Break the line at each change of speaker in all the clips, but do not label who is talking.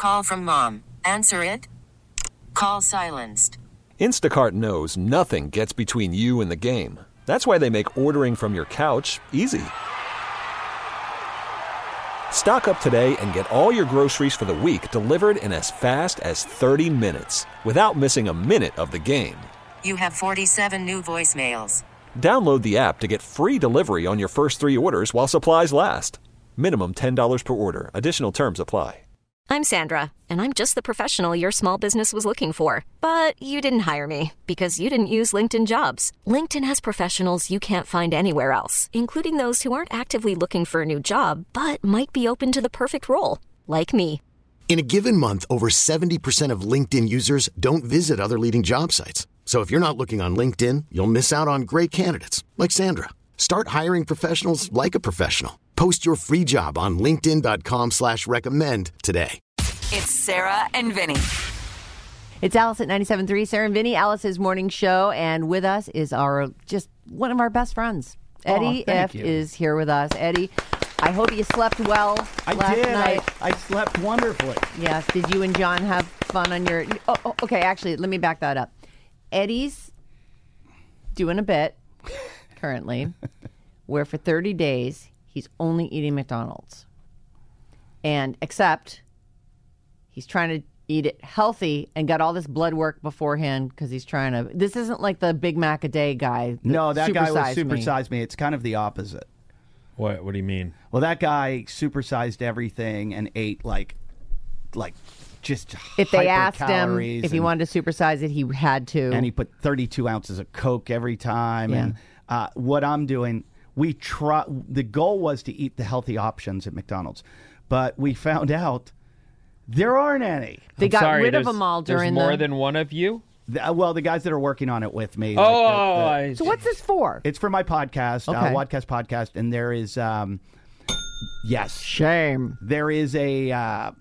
Call from mom. Answer it. Call silenced.
Instacart knows nothing gets between you and the game. That's why they make ordering from your couch easy. Stock up today and get all your groceries for the week delivered in as fast as 30 minutes without missing a minute of the game.
You have 47 new voicemails.
Download the app to get free delivery on your first 3 orders while supplies last. Minimum $10 per order. Additional terms apply.
I'm Sandra, and I'm just the professional your small business was looking for. But you didn't hire me because you didn't use LinkedIn Jobs. LinkedIn has professionals you can't find anywhere else, including those who aren't actively looking for a new job, but might be open to the perfect role, like me.
In a given month, over 70% of LinkedIn users don't visit other leading job sites. So if you're not looking on LinkedIn, you'll miss out on great candidates like Sandra. Start hiring professionals like a professional. Post your free job on linkedin.com/recommend today.
It's Sarah and Vinny.
It's Alice at 97.3, Sarah and Vinny, Alice's morning show. And with us is just one of our best friends. Eddie F. is here with us. Eddie, I hope you slept well last night.
I slept wonderfully.
Yes. Did you and John have fun on your... Okay, actually, let me back that up. Eddie's doing a bit currently where for 30 days he's only eating McDonald's. And except he's trying to eat it healthy and got all this blood work beforehand because he's trying to... This isn't like the Big Mac a day guy.
No, that guy was supersized me. It's kind of the opposite.
What do you mean?
Well, that guy supersized everything and ate like just
if they asked him
if
he wanted to supersize it, he had to.
And he put 32 ounces of Coke every time. Yeah. And what I'm doing, the goal was to eat the healthy options at McDonald's. But we found out there aren't any.
They got rid of them all during
more than one of you?
The guys that are working on it with me.
So what's this for?
It's for my podcast,
okay.
Wadcast Podcast, and there is,
shame.
There is a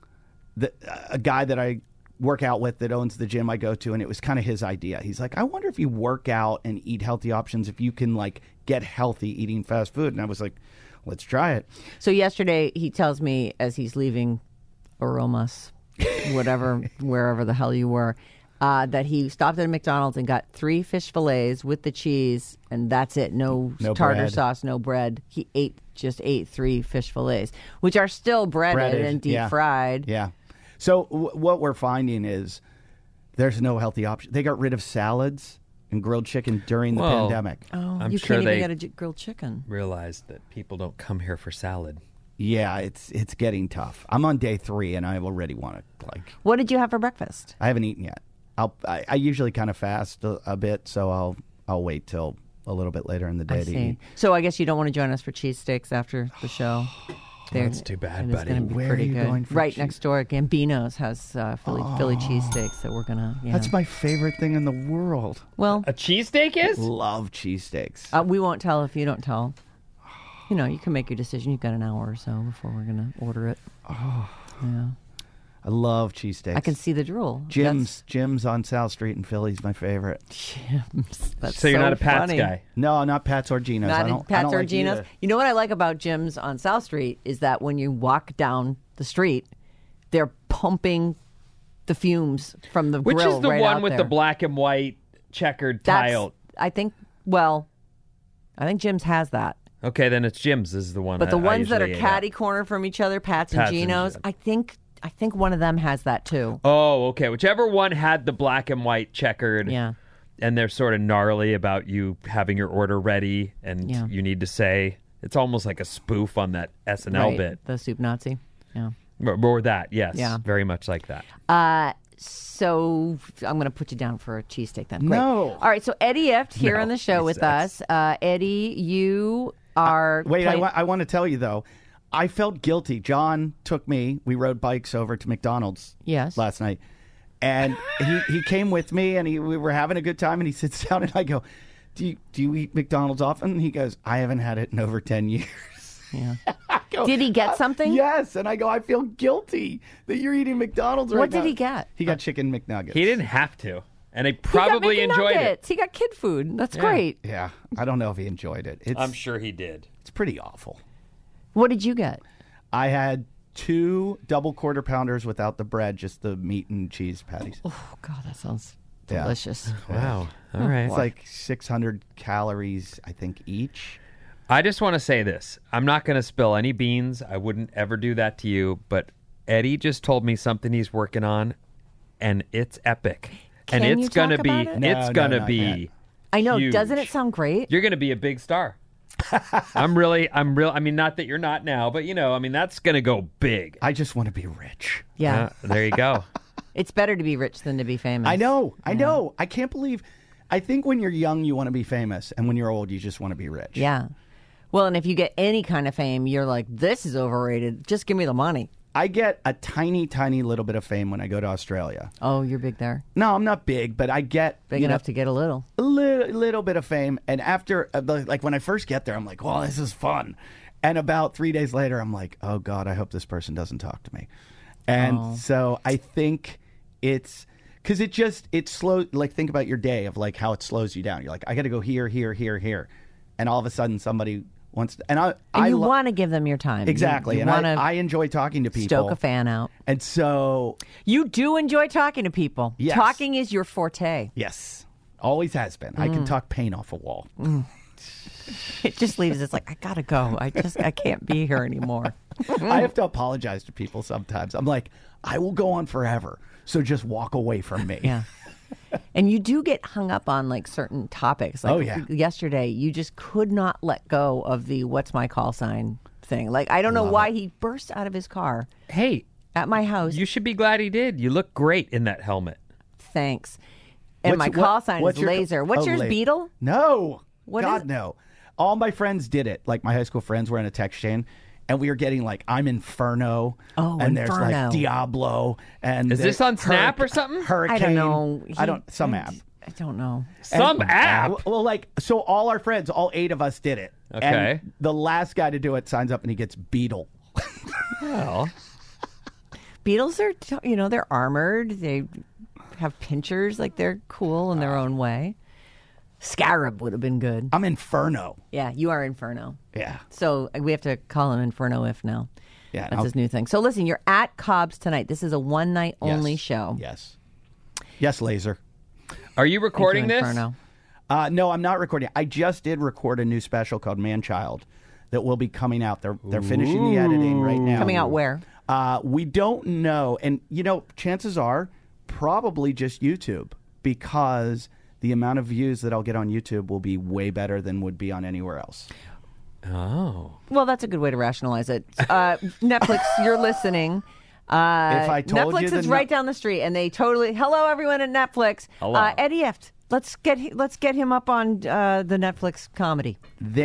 guy that I work out with that owns the gym I go to, and it was kind of his idea. He's like, I wonder if you work out and eat healthy options, if you can get healthy eating fast food. And I was like, let's try it.
So yesterday he tells me as he's leaving Aromas, wherever the hell you were, that he stopped at a McDonald's and got 3 fish fillets with the cheese, and that's it. No tartar
bread.
sauce, no bread. He just ate 3 fish fillets, which are still breaded and deep fried.
Yeah. So what we're finding is there's no healthy option. They got rid of salads and grilled chicken during the pandemic.
Oh,
I'm
you
sure
can't even get a grilled chicken.
Realized that people don't come here for salad.
Yeah, it's getting tough. I'm on day 3, and I already want to
What did you have for breakfast?
I haven't eaten yet. I usually kind of fast a bit, so I'll wait till a little bit later in the day to eat.
So I guess you don't want to join us for cheesesteaks after the show.
That's too bad, buddy.
It's
Where
pretty
are you
good.
Going for
right next door, Gambino's has Philly cheesesteaks that we're gonna. Yeah.
That's my favorite thing in the world.
Well,
a cheesesteak is?
Love cheesesteaks.
We won't tell if you don't tell. You know, you can make your decision. You've got an hour or so before we're gonna order it.
Oh,
yeah.
I love cheesesteaks.
I can see the drool.
Jim's on South Street in Philly is my favorite.
Jim's. That's
so you're not a Pat's
funny.
guy?
No, not Pat's or Gino's.
Not Pat's or
like
Gino's.
either.
You know what I like about Jim's on South Street is that when you walk down the street, they're pumping the fumes from the grill.
Which is the
right
one
out
with
there.
the black and white checkered tile?
I think Jim's has that.
Okay, then it's Jim's is the one.
But the ones that are
usually
catty corner from each other, Pat's and Gino's, I think one of them has that too.
Oh, okay. Whichever one had the black and white checkered.
Yeah.
And they're sort of gnarly about you having your order ready, and you need to say it's almost like a spoof on that SNL bit.
The Soup Nazi. Yeah.
Or that, yes.
Yeah.
Very much like that.
So I'm going to put you down for a cheesesteak then. Great.
No.
All right. So Eddie Eft here on the show with us. Eddie, you are.
Wait, I want to tell you though. I felt guilty. John took me. We rode bikes over to McDonald's.
Yes.
Last night, and he came with me, and we were having a good time. And he sits down, and I go, "Do you eat McDonald's often?" And he goes, "I haven't had it in over 10 years."
Yeah. Did he get something?
Yes. And I go, I feel guilty that you're eating McDonald's right now.
What did he get?
He got chicken McNuggets.
He didn't have to. And he probably enjoyed it.
He got kid food. That's great.
Yeah. I don't know if he enjoyed it.
I'm sure he did.
It's pretty awful.
What did you get?
I had 2 double quarter pounders without the bread, just the meat and cheese patties.
Oh, God, that sounds
Yeah.
delicious.
Wow. All right.
It's like 600 calories, I think, each.
I just want to say this. I'm not going to spill any beans. I wouldn't ever do that to you. But Eddie just told me something he's working on, and it's epic.
Can
and
you
it's going to
talk
be,
about it?
it's
No,
going to
not
be
yet.
I know.
huge.
Doesn't it sound great?
You're going to be a big star. I'm real. I mean, not that you're not now, but that's going to go big.
I just want to be rich.
Yeah.
There you go.
It's better to be rich than to be famous.
I know. I can't believe. I think when you're young, you want to be famous, and when you're old, you just want to be rich.
Yeah. Well, and if you get any kind of fame, you're like, this is overrated. Just give me the money.
I get a tiny, tiny little bit of fame when I go to Australia.
Oh, you're big there.
No, I'm not big, but I get
Big enough to get a little.
a little bit of fame. And after, like when I first get there, I'm like, well, this is fun. And about 3 days later, I'm like, oh God, I hope this person doesn't talk to me. And so I think it's because it's slow. Like think about your day of like how it slows you down. You're like, I got to go here, here, here, here, and all of a sudden somebody wants to, and
you want to give them your time.
exactly.
You
And
want to
I enjoy talking to people.
stoke a fan out.
And so
You do enjoy talking to people.
Yes.
Talking is your forte.
yes, always has been. I can talk paint off a wall.
It just leaves. It's like I gotta go. I can't be here anymore.
I have to apologize to people sometimes. I'm like, I will go on forever. So just walk away from me.
Yeah. And you do get hung up on like certain topics. Like
Oh, yeah.
yesterday, you just could not let go of the "what's my call sign" thing. Like I don't know why he burst out of his car
Hey,
at my house.
you should be glad he did. You look great in that helmet.
Thanks. And my call sign is Laser. What's yours, Beetle?
No.
What
God,
is it?
no. All my friends did it. Like my high school friends were in a text chain. And we were getting like, I'm Inferno.
Oh,
and there's
Inferno.
like Diablo. And
Is this on Snap or something?
Hurricane.
I don't know.
Some app.
I don't know.
Some app.
Well, like, so all our friends, all 8 of us did it.
Okay.
And the last guy to do it signs up and he gets Beetle.
Well,
Beetles are, they're armored. They have pinchers. Like they're cool in their own way. Scarab would have been good.
I'm Inferno.
Yeah, you are Inferno.
Yeah.
So we have to call him Inferno if now.
Yeah.
That's his new thing. So listen, you're at Cobb's tonight. This is a one night only
Yes.
show.
Yes. Yes, Laser.
are you recording this?
Inferno.
No, I'm not recording. I just did record a new special called Man-Child that will be coming out. They're finishing the editing right now.
Coming out where?
We don't know. And, chances are probably just YouTube because the amount of views that I'll get on YouTube will be way better than would be on anywhere else.
Oh.
Well, that's a good way to rationalize it. Netflix, you're listening.
If I told
Netflix
you
is right down the street, and they totally. Hello, everyone at Netflix.
Hello.
Eddie Eft. Let's get him up on the Netflix comedy.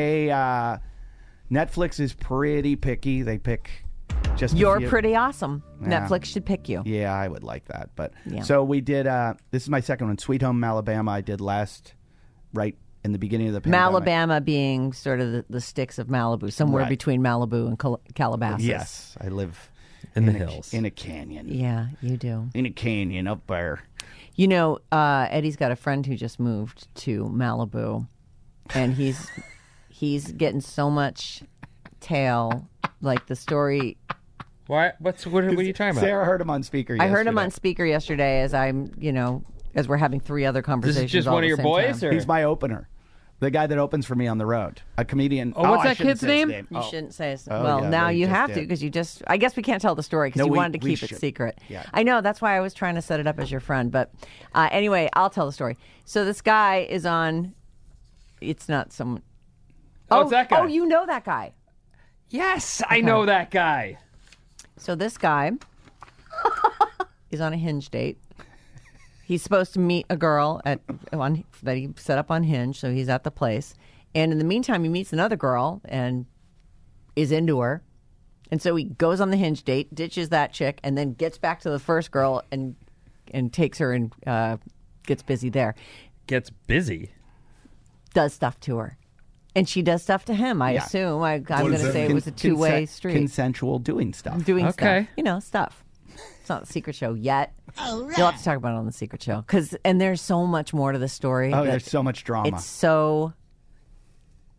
Netflix is pretty picky. They pick just
You're
a few.
pretty awesome.
Yeah.
Netflix should pick you.
Yeah, I would like that. But
Yeah.
so we did. This is my second one, Sweet Home Alabama. I did right in the beginning of the pandemic.
Malabama being sort of the sticks of Malibu, somewhere
Right.
between Malibu and Calabasas.
Yes, I live
In the
a-
hills.
in a canyon.
Yeah, you do.
In a canyon up there.
Eddie's got a friend who just moved to Malibu, and he's getting so much tail. Like the story,
What are you talking about?
Sarah heard him on speaker.
I heard him
yesterday.
on speaker yesterday as we're having 3 other
This
conversations.
is just
all
one
at
of
the
your
same
boys?
time.
Or?
He's my opener. The guy that opens for me on the road. A comedian.
Oh, what's
I
that
shouldn't
kid's
say his
name?
You shouldn't say it.
Oh,
Well,
yeah,
now
but he
you
just
have to
did.
because you just. I guess we can't tell the story because
No,
you
we-
wanted to
we
keep it
should.
secret.
Yeah.
I know. That's why I was trying to set it up as your friend. But anyway, I'll tell the story. So this guy is on. It's not someone.
Oh, it's that guy.
Oh, you know that guy.
Yes, I know that guy.
So this guy is on a Hinge date. He's supposed to meet a girl that he set up on Hinge, so he's at the place. And in the meantime, he meets another girl and is into her. And so he goes on the Hinge date, ditches that chick, and then gets back to the first girl and takes her and gets busy there.
Gets busy.
Does stuff to her. And she does stuff to him, I
Yeah.
assume. I'm going to say it was a two-way street.
Consensual doing stuff.
Doing
Okay.
stuff. Stuff. It's not the secret show yet. You'll have to talk about it on the secret show. And there's so much more to the story.
Oh,
that
there's so much drama.
It's so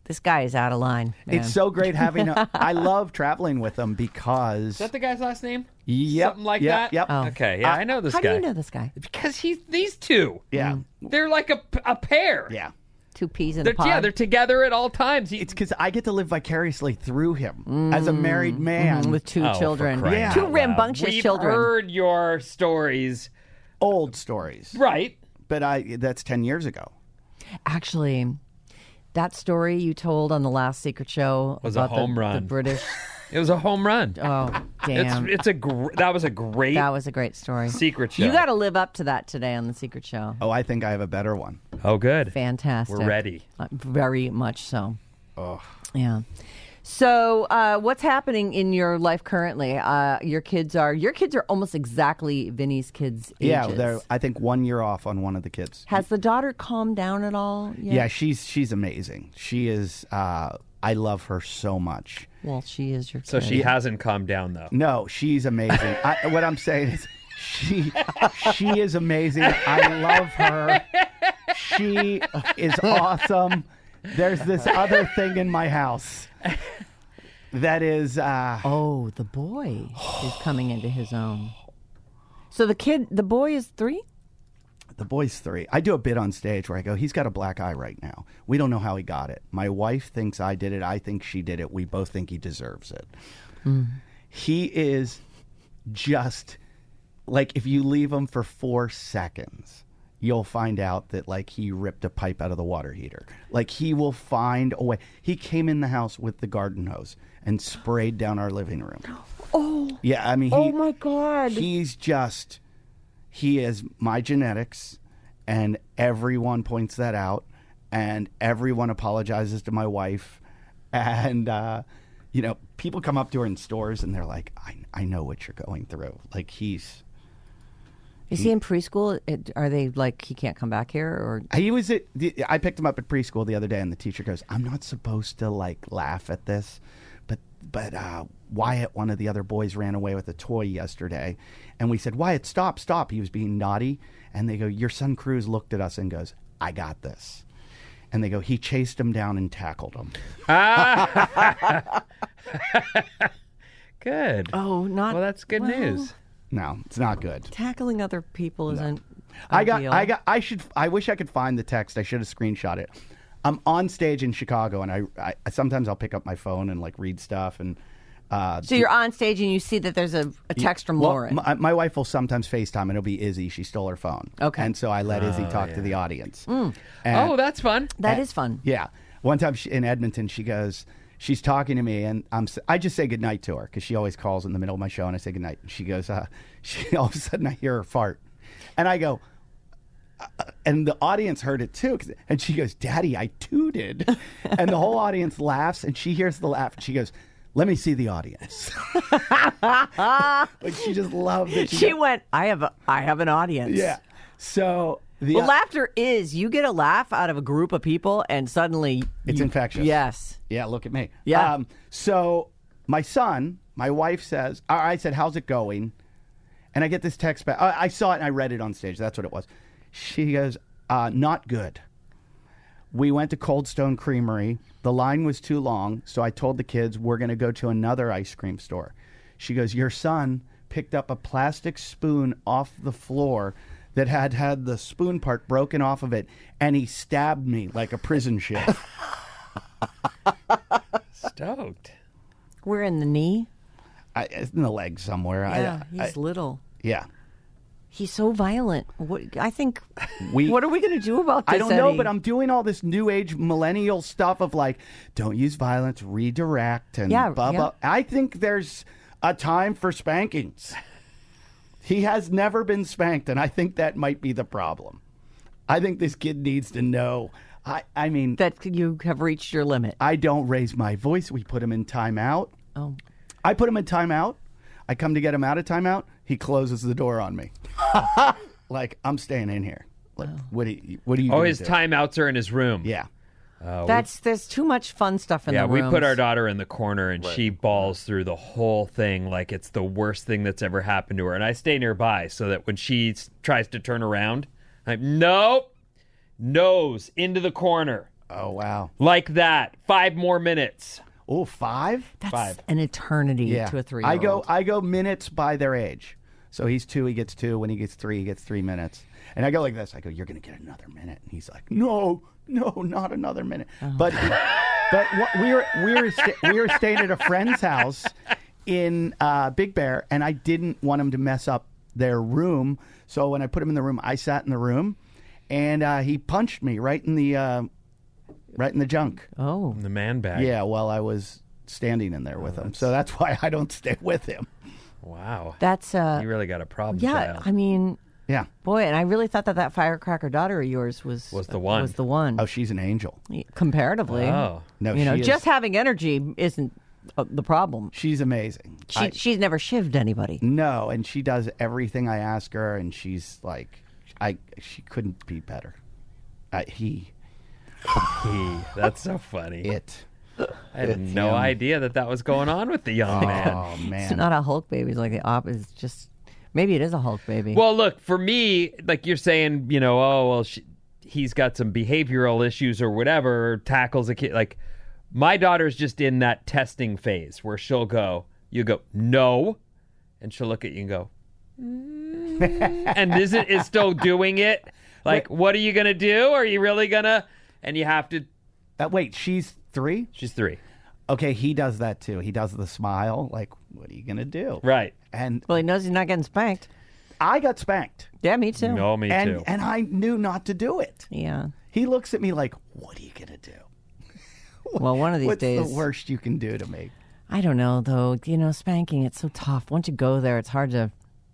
This guy is out of line, man.
It's so great having. I love traveling with him because.
Is that the guy's last name?
Yep,
Something like
yep,
that?
Yep.
Oh.
Okay, yeah, I know this
How
guy.
do you know this guy?
Because these two.
Yeah.
They're like a pair.
Yeah.
Two peas in a pod.
Yeah, they're together at all times.
It's because I get to live vicariously through him as a married man
with two children.
for crying
Yeah.
Two
out loud.
rambunctious
We've
children.
heard your stories.
Old stories,
Right.
but that's 10 years ago.
Actually, that story you told on the last Secret Show
Was a
about
home
the
run.
British.
It was a home run.
Oh, damn.
That was a great
That was a great story.
secret show.
You got to live up to that today on the Secret Show.
Oh, I think I have a better one.
Oh, good.
Fantastic.
We're ready.
Very much so.
Oh.
Yeah. So, what's happening in your life currently? Your kids are almost exactly Vinny's kids' ages.
Yeah, they're I think 1 year off on one of the kids.
Has the daughter calmed down at all yet?
Yeah, she's amazing. She is. I love her so much.
Well, she is your
So
kid.
she hasn't calmed down, though.
No, she's amazing. What I'm saying is, she is amazing. I love her. She is awesome. There's this other thing in my house that is.
Oh, the boy is coming into his own. So the boy is 3?
The boy's 3. I do a bit on stage where I go, he's got a black eye right now. We don't know how he got it. My wife thinks I did it. I think she did it. We both think he deserves it. He is just like, if you leave him for 4 seconds, you'll find out that like he ripped a pipe out of the water heater. Like he will find a way. He came in the house with the garden hose and sprayed down our living room.
Oh.
Yeah, I mean,
Oh my God.
He is my genetics, and everyone points that out, and everyone apologizes to my wife, and people come up to her in stores and they're like, I know what you're going through. Like
Is he in preschool? Are they like he can't come back here, or
I picked him up at preschool the other day, and the teacher goes, I'm not supposed to like laugh at this, but Wyatt, one of the other boys, ran away with a toy yesterday, and we said, Wyatt, stop. He was being naughty, and they go, your son Cruz looked at us and goes, I got this. And they go, he chased him down and tackled him.
Good.
Oh, not.
Well, that's good news.
No, it's not good.
Tackling other people isn't.
I wish I could find the text. I should have screenshot it. I'm on stage in Chicago, and I sometimes I'll pick up my phone and like read stuff. And
So you're on stage and you see that there's a text from Lauren.
My wife will sometimes FaceTime, and it'll be Izzy. She stole her phone.
Okay.
And so I let Izzy talk to the audience.
Mm.
And-
That's fun.
That is fun.
Yeah. One time in Edmonton, she's talking to me, and I just say goodnight to her because she always calls in the middle of my show, and I say goodnight. And she goes, all of a sudden I hear her fart, and I go, and the audience heard it too, and she goes, Daddy, I tooted, and the whole audience laughs, and she hears the laugh, and she goes, let me see the audience. Like she just loved it.
She went, I have an audience.
Yeah. So
well, laughter is you get a laugh out of a group of people, and suddenly
it's infectious.
Yes.
Yeah. Look at me.
Yeah.
So my wife says, I said, how's it going? And I get this text back. I saw it and I read it on stage. That's what it was. She goes, not good. We went to Cold Stone Creamery. The line was too long, so I told the kids we're going to go to another ice cream store. She goes, your son picked up a plastic spoon off the floor that had the spoon part broken off of it, and he stabbed me like a prison ship.
Stoked.
We're in the knee.
It's in the leg somewhere.
Yeah, he's little.
Yeah.
He's so violent. I think.
What
are we going to do about this?
I don't know,
Eddie?
but I'm doing all this new age millennial stuff of like, don't use violence, redirect, and blah, blah. I think there's a time for spankings. He has never been spanked, and I think that might be the problem. I think this kid needs to know. I mean,
that you have reached your limit.
I don't raise my voice. We put him in timeout.
Oh.
I put him in timeout. I come to get him out of timeout. He closes the door on me. Like, I'm staying in here. Like, what do you
Oh, his timeouts are in his room.
Yeah.
There's too much fun stuff in the
we
rooms.
put our daughter in the corner, and she bawls through the whole thing like it's the worst thing that's ever happened to her. And I stay nearby so that when she tries to turn around, I'm nope, nose into the corner.
Oh, wow.
Like that. 5 more minutes.
Oh, 5?
That's
5.
an eternity to a 3-year-old.
I go minutes by their age. So he's 2, he gets 2. When he gets 3, he gets 3 minutes. And I go like this. I go, you're going to get another minute. And he's like, no, not another minute. But we were staying at a friend's house in Big Bear, and I didn't want him to mess up their room. So when I put him in the room, I sat in the room, and he punched me right in the junk.
Oh.
The man bag.
Yeah, while I was standing in there with him. So that's why I don't stay with him.
Wow.
That's
You really got a problem,
yeah,
child.
I mean,
Yeah.
boy, and I really thought that firecracker daughter of yours was
the one.
Was the one.
Oh, she's an angel.
Comparatively.
Oh.
No,
You know,
she is-
just having energy isn't the problem.
She's amazing.
She's never shivved anybody.
No, and she does everything I ask her, and she's like, she couldn't be better.
That's so funny. I had
It's
no
him.
idea that was going on with the young man.
Oh man,
It's not a Hulk baby. It's like the opposite. It's just maybe it is a Hulk baby.
Well, look, for me, like you're saying, you know, oh, well, he's got some behavioral issues or whatever, tackles a kid. Like, my daughter's just in that testing phase where you go, no, and she'll look at you and go, and is still doing it. Like, what are you going to do? Are you really going to? And you have to.
wait, she's 3?
She's 3.
Okay, he does that too. He does the smile. Like, what are you gonna do?
Right.
And
well, he knows he's not getting spanked.
I got spanked.
Yeah, me too.
No, me
and,
too.
And I knew not to do it.
Yeah.
He looks at me like, what are you gonna do?
Well, one of these
What's
days.
the worst you can do to me?
I don't know though. You know, spanking, it's so tough. Once you go there, it's hard to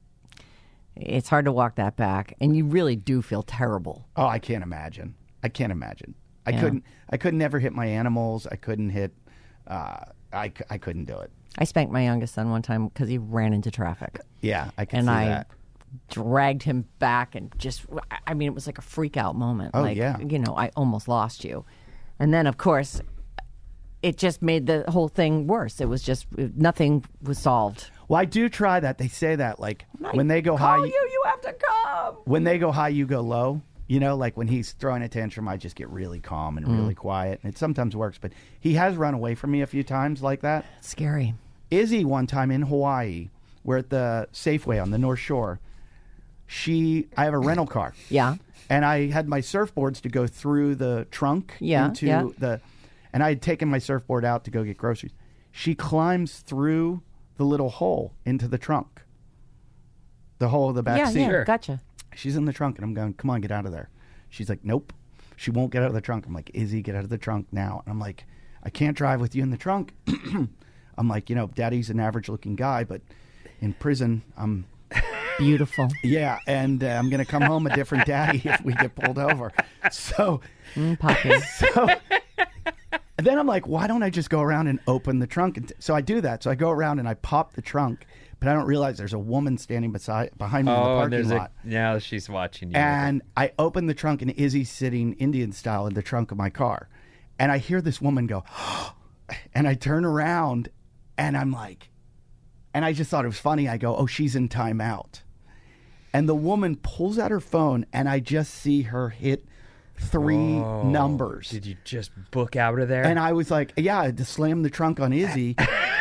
walk that back, and you really do feel terrible.
Oh, I can't imagine. I
Yeah.
I couldn't never hit my animals. I couldn't hit. I couldn't do it.
I spanked my youngest son one time because he ran into traffic.
Yeah, I can
And
see
I
that.
dragged him back and I mean, it was like a freak out moment.
Oh,
like,
yeah.
You know, I almost lost you. And then, of course, it just made the whole thing worse. It was just, nothing was solved.
Well, I do try that. They say that, like, when they go
Call
high,
you have to come.
when they go high, you go low. You know, like when he's throwing a tantrum, I just get really calm and really quiet. And it sometimes works, but he has run away from me a few times like that.
It's scary.
Izzy, one time in Hawaii, we're at the Safeway on the North Shore. I have a rental car.
Yeah.
And I had my surfboards to go through the trunk into the, and I had taken my surfboard out to go get groceries. She climbs through the little hole into the trunk, the hole of the back seat.
Yeah, gotcha.
She's in the trunk, and I'm going, come on, get out of there. She's like, nope. She won't get out of the trunk. I'm like, Izzy, get out of the trunk now. And I'm like, I can't drive with you in the trunk. I'm like, you know, Daddy's an average-looking guy, but in prison, I'm...
Beautiful.
Yeah, and I'm going to come home a different daddy if we get pulled over. So...
Puppy.
So... And then I'm like, why don't I just go around and open the trunk? And so I do that. So I go around and I pop the trunk, but I don't realize there's a woman standing behind me in the parking lot.
Now she's watching you.
And I open the trunk, and Izzy's sitting Indian style in the trunk of my car. And I hear this woman go, and I turn around, and I'm like, and I just thought it was funny. I go, oh, she's in timeout. And the woman pulls out her phone, and I just see her hit 3 numbers.
Did you just book out of there?
And I was like, yeah, I had to slam the trunk on Izzy,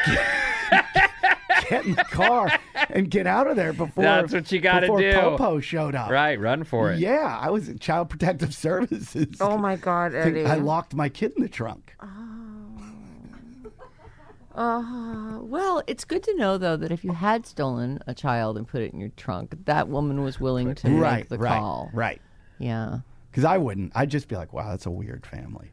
get in the car, and get out of there before
That's what you gotta
before
do.
Popo showed up.
Right, run for it.
Yeah, I was in Child Protective Services.
Oh, my God, Eddie.
I locked my kid in the trunk.
Well, it's good to know, though, that if you had stolen a child and put it in your trunk, that woman was willing to make the call.
Right.
Yeah.
Because I wouldn't. I'd just be like, wow, that's a weird family.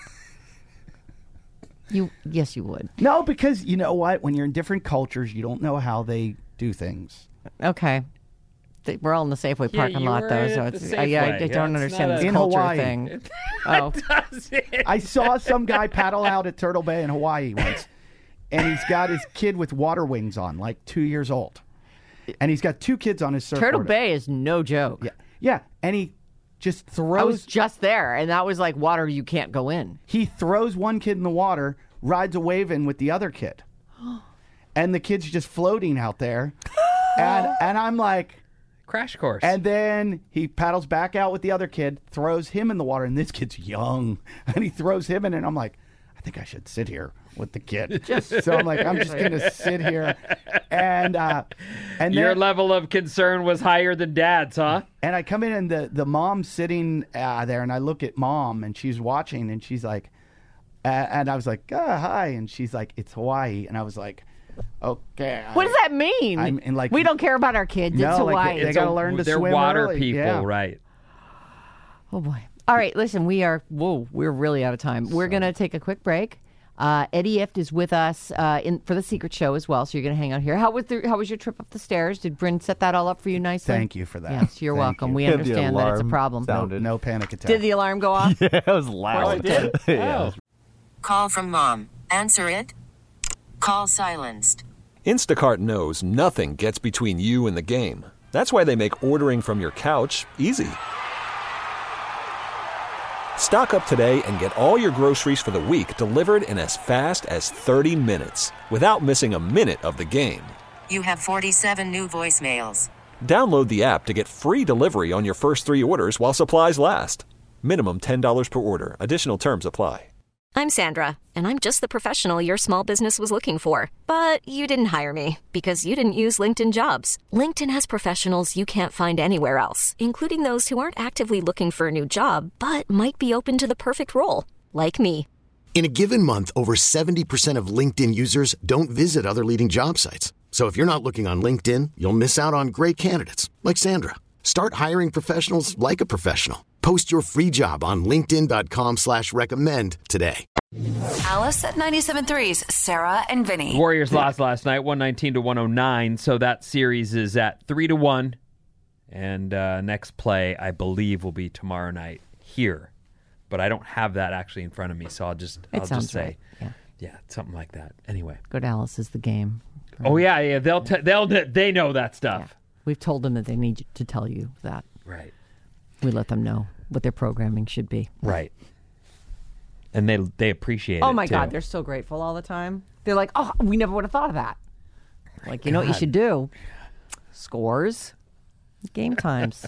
Yes, you would.
No, because you know what? When you're in different cultures, you don't know how they do things.
Okay. We're all in the Safeway parking
you
lot,
were
though,
at
so
the
it's
Safeway.
I don't
Yeah,
understand
it's
this
in
culture
Hawaii.
thing. Oh,
I saw some guy paddle out at Turtle Bay in Hawaii once, and he's got his kid with water wings on, like 2 years old. And he's got 2 kids on his surfboard.
Turtle Bay is no joke.
Yeah, and he just throws...
I was just there, and that was like water you can't go in.
He throws one kid in the water, rides a wave in with the other kid. And the kid's just floating out there. And I'm like,
Crash course.
And then he paddles back out with the other kid, throws him in the water, and this kid's young. And he throws him in, and I'm like, I think I should sit here with the kid. So I'm like, I'm just going to sit here. And
your
then,
level of concern was higher than Dad's, huh?
and I come in, and the mom's sitting there, and I look at Mom, and she's watching, and she's like, and I was like, hi. And she's like, it's Hawaii. And I was like, okay.
What does that mean? We don't care about our kids. It's Hawaii.
They got to learn to
they're
swim
water
early.
people,
Yeah.
right?
Oh, boy. All right, listen, we're really out of time. We're going to take a quick break. Eddie Ift is with us for the Secret Show as well, so you're going to hang out here. How was your trip up the stairs? Did Bryn set that all up for you nicely?
Thank you for that.
Yes, you're welcome.
you.
We understand that it's a problem.
No panic attack.
Did the alarm go off?
Yeah, it was loud. Yeah.
Call from mom. Answer it. Call silenced.
Instacart knows nothing gets between you and the game. That's why they make ordering from your couch easy. Stock up today and get all your groceries for the week delivered in as fast as 30 minutes without missing a minute of the game.
You have 47 new voicemails.
Download the app to get free delivery on your first 3 orders while supplies last. Minimum $10 per order. Additional terms apply.
I'm Sandra, and I'm just the professional your small business was looking for. But you didn't hire me because you didn't use LinkedIn Jobs. LinkedIn has professionals you can't find anywhere else, including those who aren't actively looking for a new job, but might be open to the perfect role, like me.
In a given month, over 70% of LinkedIn users don't visit other leading job sites. So if you're not looking on LinkedIn, you'll miss out on great candidates like Sandra. Start hiring professionals like a professional. Post your free job on linkedin.com/recommend today.
Alice at 97.3's Sarah and Vinny.
Warriors lost last night, 119-109, so that series is at 3-1. And next play, I believe, will be tomorrow night here. But I don't have that actually in front of me, so I'll just say,
right.
Yeah, something like that. Anyway.
Good Alice is the game.
Oh yeah, they know that stuff.
Yeah. We've told them that they need to tell you that.
Right.
We let them know what their programming should be.
Right. And they appreciate it.
Oh my
too.
God, they're so grateful all the time. They're like, oh, we never would have thought of that. Like, you know what you should do? Scores, game times.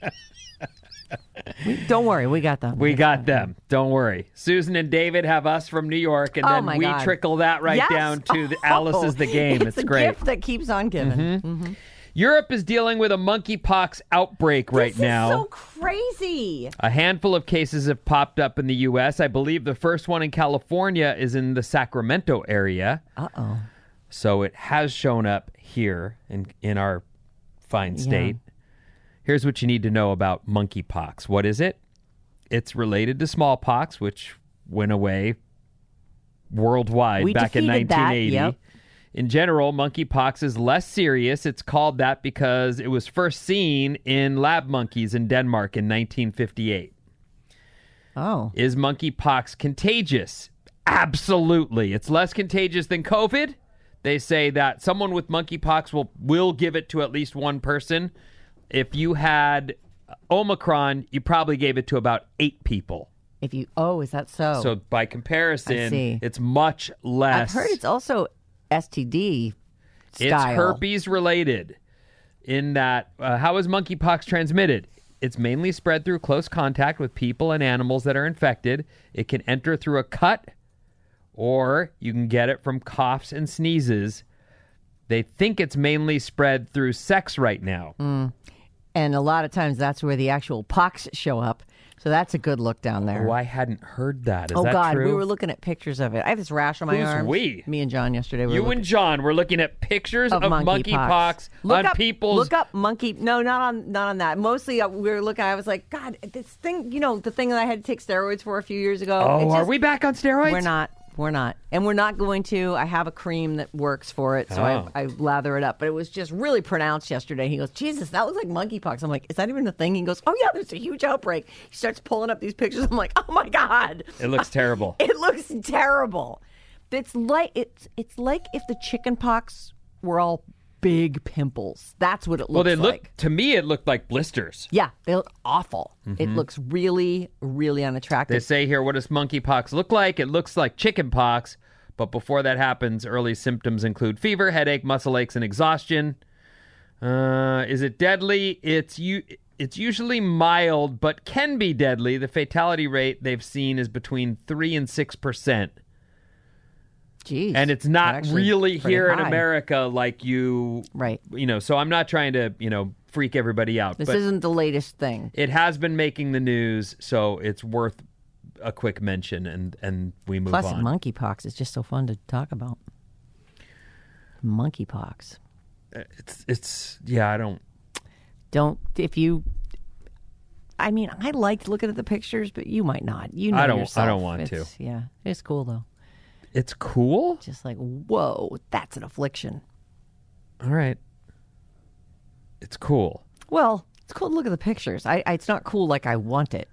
Don't worry, we got them.
We got them. Don't worry. Susan and David have us from New York, and then we
God.
trickle that down to Alice's the game.
It's
great.
Gift that keeps on giving. Mm-hmm.
Europe is dealing with a monkeypox outbreak right now.
This is so crazy.
A handful of cases have popped up in the U.S. I believe the first one in California is in the Sacramento area.
Uh-oh.
So it has shown up here in our fine state. Here's what you need to know about monkeypox. What is it? It's related to smallpox, which went away worldwide back in 1980.
That, yep.
In general, monkeypox is less serious. It's called that because it was first seen in lab monkeys in Denmark in 1958.
Oh.
Is monkeypox contagious? Absolutely. It's less contagious than COVID. They say that someone with monkeypox will give it to at least one person. If you had Omicron, you probably gave it to about 8 people.
Is that so?
So by comparison, it's much less.
I've heard it's also STD style.
It's herpes related in that how is monkeypox transmitted? It's mainly spread through close contact with people and animals that are infected. It can enter through a cut, or you can get it from coughs and sneezes. They think it's mainly spread through sex right now.
And a lot of times that's where the actual pox show up. So that's a good look down there.
Oh, I hadn't heard that. Is
that
God,
true?
We
were looking at pictures of it. I have this rash on my arm.
We?
Me and John yesterday.
And John were looking at pictures of monkeypox on people's...
Look up monkey... No, not on that. Mostly we were looking... I was like, God, this thing, the thing that I had to take steroids for a few years ago.
Oh, are we back on steroids?
We're not. And we're not going to. I have a cream that works for it, so I lather it up. But it was just really pronounced yesterday. He goes, Jesus, that looks like monkeypox. I'm like, is that even a thing? He goes, oh, yeah, there's a huge outbreak. He starts pulling up these pictures. I'm like, oh, my God.
It looks terrible.
It looks terrible. It's like if the chicken pox were all big pimples. That's what it looks like.
To me, it looked like blisters.
Yeah, they look awful. Mm-hmm. It looks really, really unattractive.
They say here, what does monkeypox look like? It looks like chicken pox, but before that happens, early symptoms include fever, headache, muscle aches, and exhaustion. Is it deadly? It's usually mild, but can be deadly. The fatality rate they've seen is between 3 and 6%.
Jeez.
And it's not
actually
really
pretty
here in
high.
America like you,
Right.
So I'm not trying to, freak everybody out.
This
but
isn't the latest thing.
it has been making the news, so it's worth a quick mention, and we move
Plus,
on.
monkeypox is just so fun to talk about. Monkeypox.
I don't.
I mean, I liked looking at the pictures, but you might not.
I don't
yourself.
want to.
Yeah, it's cool though.
It's cool?
Just like, whoa, that's an affliction.
All right. It's cool.
Well, it's cool to look at the pictures. It's not cool like I want it.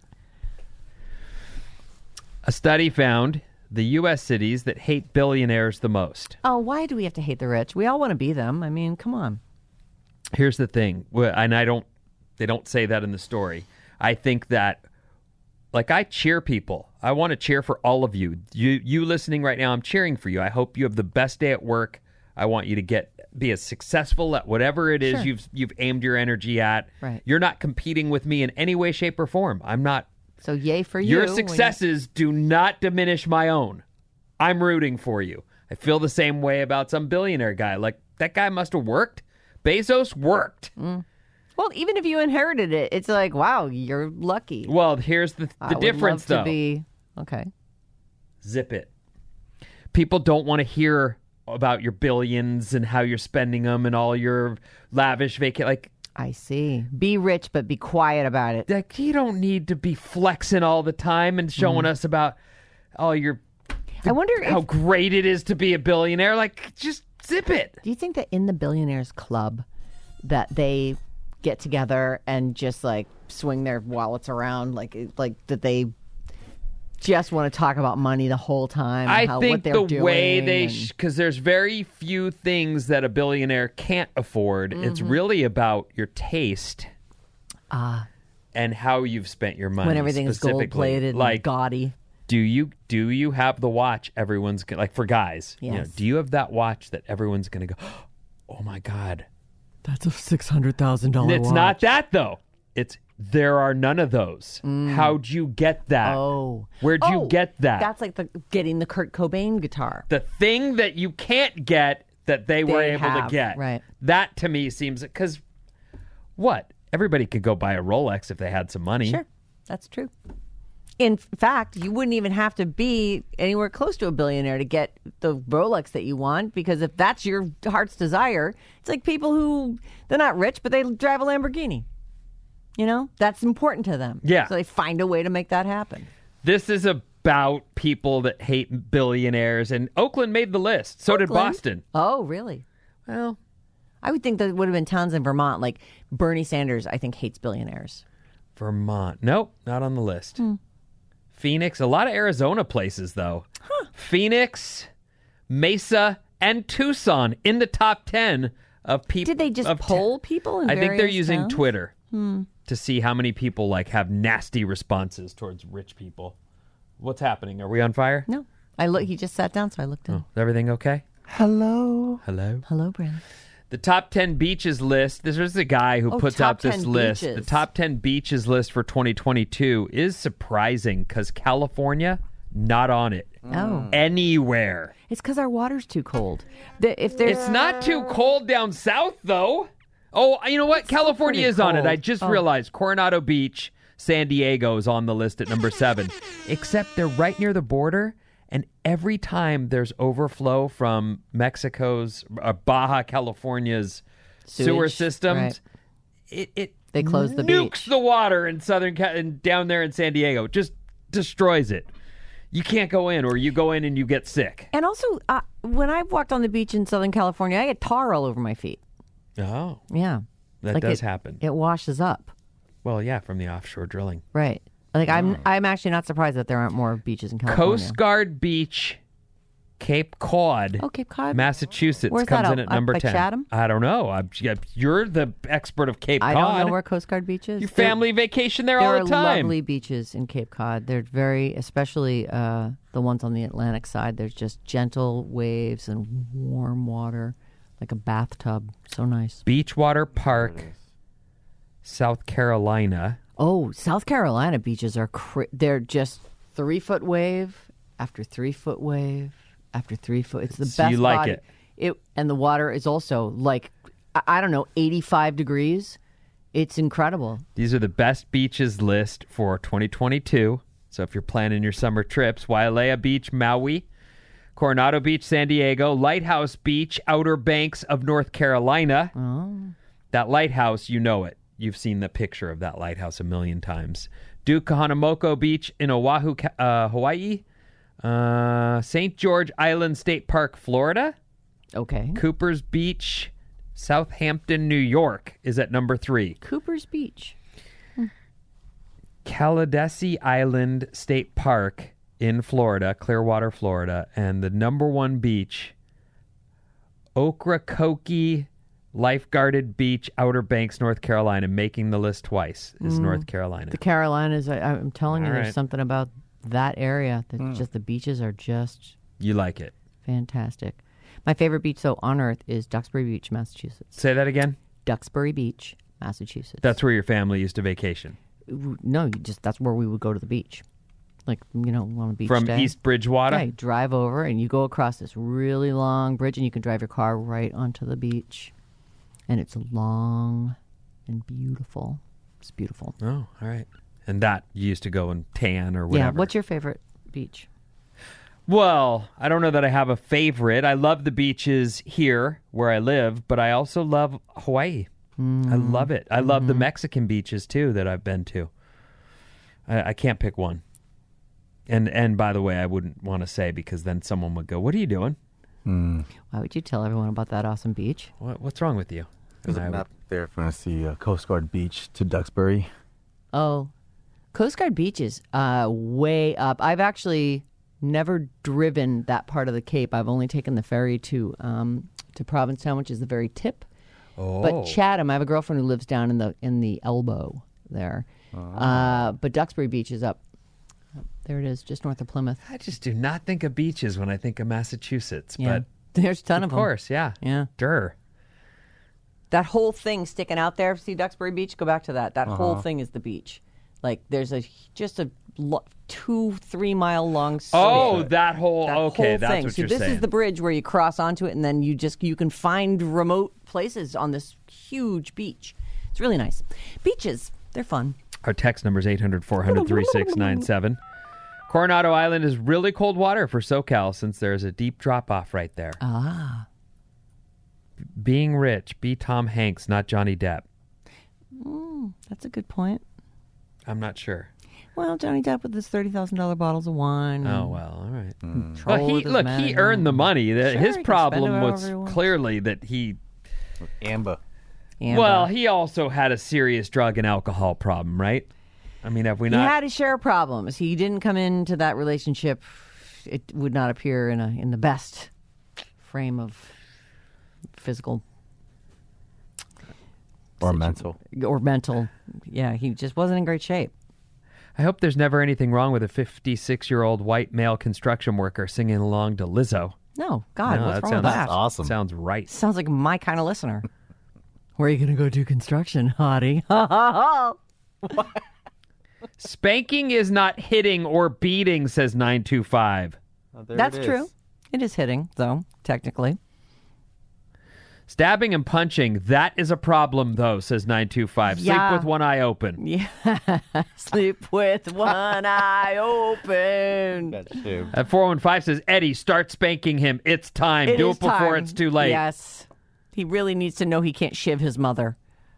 A study found the U.S. cities that hate billionaires the most.
Oh, why do we have to hate the rich? We all want to be them. I mean, come on.
Here's the thing, and they don't say that in the story. I think that, I cheer people. I want to cheer for all of you. You listening right now, I'm cheering for you. I hope you have the best day at work. I want you to be as successful at whatever it is
Sure.
you've aimed your energy at.
Right.
You're not competing with me in any way, shape, or form. I'm not.
So yay for you.
Your successes do not diminish my own. I'm rooting for you. I feel the same way about some billionaire guy. Like, that guy must have worked. Bezos worked.
Well, even if you inherited it, it's like, wow, you're lucky.
Well, here's the
I would
difference,
love
though.
to be okay.
Zip it. People don't want to hear about your billions and how you're spending them and all your lavish vacation.
I see. Be rich, but be quiet about it.
You don't need to be flexing all the time and showing us about all your.
I wonder
how
if,
great it is to be a billionaire. Just zip it.
do you think that in the Billionaires Club that they get together and just swing their wallets around like that they just want to talk about money the whole time?
I
what
think
they're
the
doing
way they,
and-
because there's very few things that a billionaire can't afford. It's really about your taste and how you've spent your money.
when everything is
specifically.
gold plated and gaudy.
Do you have the watch everyone's for guys?
Yes.
Do you have that watch that everyone's gonna go, oh my God?
That's a $600,000
It's not that though. There are none of those. How'd you get that?
Oh.
Where'd you get that?
That's like getting the Kurt Cobain guitar.
The thing that you can't get that they were able to
have,
get.
right.
That to me seems, because what? Everybody could go buy a Rolex if they had some money.
Sure, that's true. In fact, you wouldn't even have to be anywhere close to a billionaire to get the Rolex that you want, because if that's your heart's desire, it's like people who, they're not rich, but they drive a Lamborghini. That's important to them.
Yeah.
So they find a way to make that happen.
This is about people that hate billionaires, and Oakland made the list. So did
Oakland?
Boston.
Oh, really?
Well,
I would think that would have been towns in Vermont. Like Bernie Sanders, I think, hates billionaires.
Vermont. Nope, not on the list. Phoenix. A lot of Arizona places, though. Phoenix, Mesa, and Tucson in the top 10 of people.
Did they just poll people in
I think they're
various
using
towns?
Twitter to see how many people have nasty responses towards rich people. What's happening? Are we on fire?
No. He just sat down, so I looked in.
Is everything okay?
Hello.
Hello?
Hello, Brandon.
The top 10 beaches list. This is the guy who puts
top
out this
10
list.
beaches.
The top 10 beaches list for 2022 is surprising because California, not on it.
Oh.
Anywhere.
It's because our water's too cold. If there's
It's not too cold down south, though. Oh, you know what? California
pretty
is on it.
cold.
I just realized Coronado Beach, San Diego is on the list at number 7. Except they're right near the border, and every time there's overflow from Mexico's, Baja California's sewer
Sewage,
systems,
right.
it
They close the
nukes
beach.
the water in and down there in San Diego. Just destroys it. You can't go in, or you go in and you get sick.
And also, when I've walked on the beach in Southern California, I get tar all over my feet.
Oh,
Yeah.
that does happen.
It washes up.
Well, yeah, from the offshore drilling.
Right. I'm actually not surprised that there aren't more beaches in California.
Coast Guard Beach, Cape Cod.
Oh, Cape Cod.
Massachusetts
Where's
comes
that
in
up?
at number
Up by
10.
Chatham?
I don't know. You're the expert of Cape
I
Cod.
don't know where Coast Guard Beach is.
Your family vacation there
There
all
are
the time.
lovely beaches in Cape Cod. They're very, especially the ones on the Atlantic side. There's just gentle waves and warm water. like a bathtub. So nice.
Beachwater Park, South Carolina.
Oh, South Carolina beaches are they're just 3-foot wave after 3-foot wave after 3-foot. It's the
So
best.
you like
body.
it.
And the water is also like, I don't know, 85 degrees. It's incredible.
These are the best beaches list for 2022. So if you're planning your summer trips, Wailea Beach, Maui, Coronado Beach, San Diego, Lighthouse Beach, Outer Banks of North Carolina.
Oh.
That lighthouse, you know it. You've seen the picture of that lighthouse a million times. Duke Kahanamoko Beach in Oahu, Hawaii. St. George Island State Park, Florida.
Okay.
Cooper's Beach, Southampton, New York is at number 3.
Cooper's Beach.
Calidesi Island State Park in Florida, Clearwater, Florida. And the number 1 beach, Ocracoke Lifeguarded Beach, Outer Banks, North Carolina. Making the list twice is North Carolina.
The Carolinas, I'm telling you,
All
there's
right.
something about that area that just the beaches are just
You like it.
fantastic. My favorite beach, though, on earth is Duxbury Beach, Massachusetts.
Say that again.
Duxbury Beach, Massachusetts.
That's where your family used to vacation.
No, that's where we would go to the beach. Like, on a beach
From
day.
East Bridgewater?
Yeah, you drive over and you go across this really long bridge and you can drive your car right onto the beach. And it's long and beautiful. It's beautiful.
Oh, all right. And that you used to go and tan or whatever.
Yeah, what's your favorite beach?
Well, I don't know that I have a favorite. I love the beaches here where I live, but I also love Hawaii. I love it. I love the Mexican beaches, too, that I've been to. I can't pick one. And by the way, I wouldn't want to say because then someone would go, what are you doing?
Why would you tell everyone about that awesome beach?
What's wrong with you?
There's
And
a
I
map there if you want to see Coast Guard Beach to Duxbury.
Oh, Coast Guard Beach is way up. I've actually never driven that part of the Cape. I've only taken the ferry to Provincetown, which is the very tip. But Chatham, I have a girlfriend who lives down in the elbow there. But Duxbury Beach is up. There it is, just north of Plymouth.
I just do not think of beaches when I think of Massachusetts.
Yeah.
But
There's a ton of them.
of course, yeah.
Yeah.
Durr.
That whole thing sticking out there, see Duxbury Beach? Go back to that. That whole thing is the beach. Like, there's just a 2-3 mile long strip.
Oh, that whole,
That
okay,
whole
that's
thing.
what
So
you're
this
saying.
is the bridge where you cross onto it, and then you can find remote places on this huge beach. It's really nice. Beaches, they're fun.
Our text number is 800-400-3697. Coronado Island is really cold water for SoCal since there's a deep drop-off right there.
Ah.
Being rich, be Tom Hanks, not Johnny Depp.
That's a good point.
I'm not sure.
Well, Johnny Depp with his $30,000 bottles of wine.
Oh, well, all right.
Control
Well,
with his
he
men.
earned the money.
Sure,
His
he can
problem
spend it
was
however he wants.
clearly that he...
Amber.
And,
Well, he also had a serious drug and alcohol problem, right? I mean, have we
he
not...
had his share of problems. He didn't come into that relationship. It would not appear in the best frame of physical
Or mental.
or mental. Yeah, he just wasn't in great shape.
I hope there's never anything wrong with a 56-year-old white male construction worker singing along to Lizzo.
No, God,
No,
what's
that
wrong
sounds
with that?
Awesome.
Sounds right.
Sounds like my kind of listener. Where are you going to go do construction, hottie? Ha ha ha.
Spanking is not hitting or beating, says 925.
That's true. It is hitting, though, technically.
Stabbing and punching, that is a problem, though, says 925.
Yeah.
Sleep with one eye open.
Yeah. Sleep with one eye open.
That's true.
At 415 says, Eddie, start spanking him. It's time. Do
is
it before
time.
it's too late.
Yes. He really needs to know he can't shiv his mother.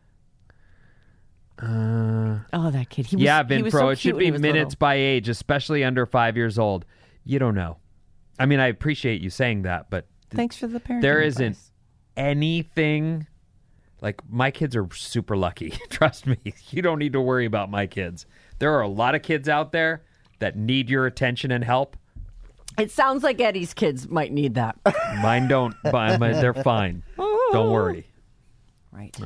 Oh, that kid. He was,
Yeah,
he
Vin
was
Pro.
so
It
cute
should
when he
be
was
minutes
little.
by age, especially under 5 years old. You don't know. I mean, I appreciate you saying that, but
Thanks for the parenting
there
advice.
isn't anything. Like, my kids are super lucky. Trust me. You don't need to worry about my kids. There are a lot of kids out there that need your attention and help.
It sounds like Eddie's kids might need that.
Mine don't. They're fine. Don't worry.
Right.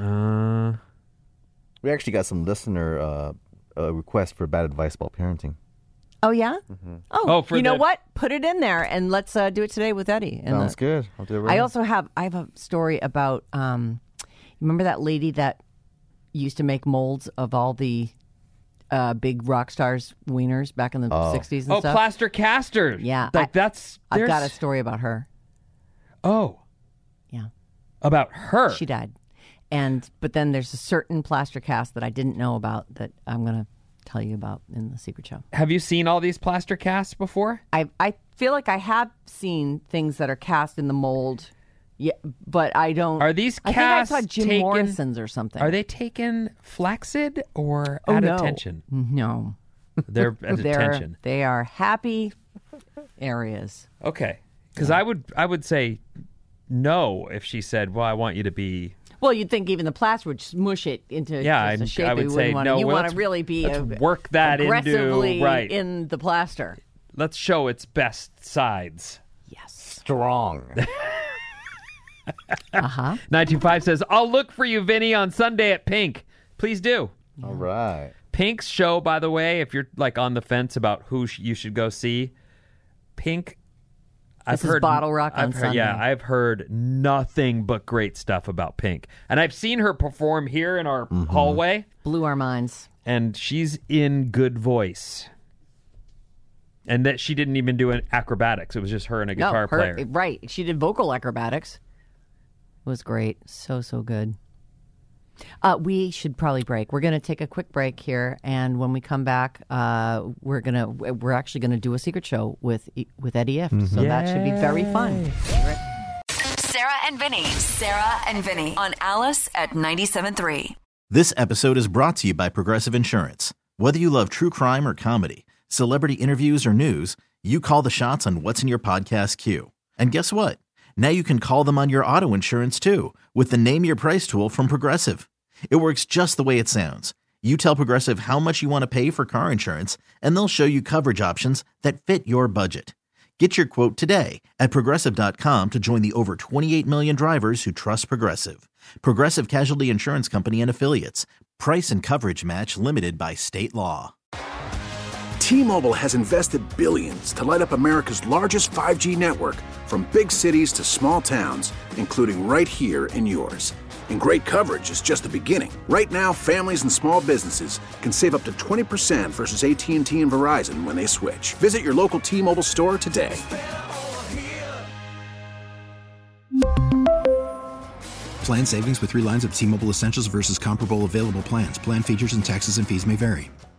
We actually got some listener requests for bad advice about parenting.
Oh, yeah?
Oh, for
you know
the-
what? Put it in there, and let's do it today with Eddie. And
Sounds good. I'll do it right
I
now.
also have a story about, remember that lady that used to make molds of all the big rock stars' wieners back in the 60s and
Oh,
stuff?
plaster caster.
Yeah,
Like
I've got a
there's-
story about her.
Oh,
Yeah.
about her.
She died. But then there's a certain plaster cast that I didn't know about that I'm going to tell you about in the secret show.
Have you seen all these plaster casts before?
I feel like I have seen things that are cast in the mold, yeah, but I don't.
Are these
I think I
casts
saw Jim
taken-
Morrison's or something.
Are they taken flaccid or
Oh,
at
no.
attention?
No.
They're at attention.
They are happy areas.
Okay, because I would say no if she said, "Well, I want you to be."
Well, you'd think even the plaster would smush it into
Yeah,
just a shape
I would
you
say
wouldn't want.
no.
You
well,
want
let's-
to really be
let's work that
aggressively
into right.
in the plaster.
Let's show its best sides.
Yes.
Strong.
925 says, "I'll look for you, Vinny, on Sunday at Pink. Please do."
All right.
Pink's show, by the way, if you're like on the fence about who you should go see, Pink.
This is Bottle Rock on
I've heard, yeah,
Sunday.
I've heard nothing but great stuff about Pink, and I've seen her perform here in our hallway,
Blew our minds.
and she's in good voice. And that she didn't even do an acrobatics; it was just her and a guitar player.
Right. She did vocal acrobatics. It was great. So good. We should probably break. We're going to take a quick break here, and when we come back, we're actually going to do a secret show with Eddie Ift. So that should be very fun.
Sarah and Vinny. Sarah and Vinny on Alice at 97.3.
This episode is brought to you by Progressive Insurance. Whether you love true crime or comedy, celebrity interviews or news, you call the shots on what's in your podcast queue. And guess what? Now you can call them on your auto insurance too with the Name Your Price tool from Progressive. It works just the way it sounds. You tell Progressive how much you want to pay for car insurance, and they'll show you coverage options that fit your budget. Get your quote today at Progressive.com to join the over 28 million drivers who trust Progressive. Progressive Casualty Insurance Company and Affiliates. Price and coverage match limited by state law.
T-Mobile has invested billions to light up America's largest 5G network, from big cities to small towns, including right here in yours. And great coverage is just the beginning. Right now, families and small businesses can save up to 20% versus AT&T and Verizon when they switch. Visit your local T-Mobile store today.
Plan savings with 3 lines of T-Mobile Essentials versus comparable available plans. Plan features and taxes and fees may vary.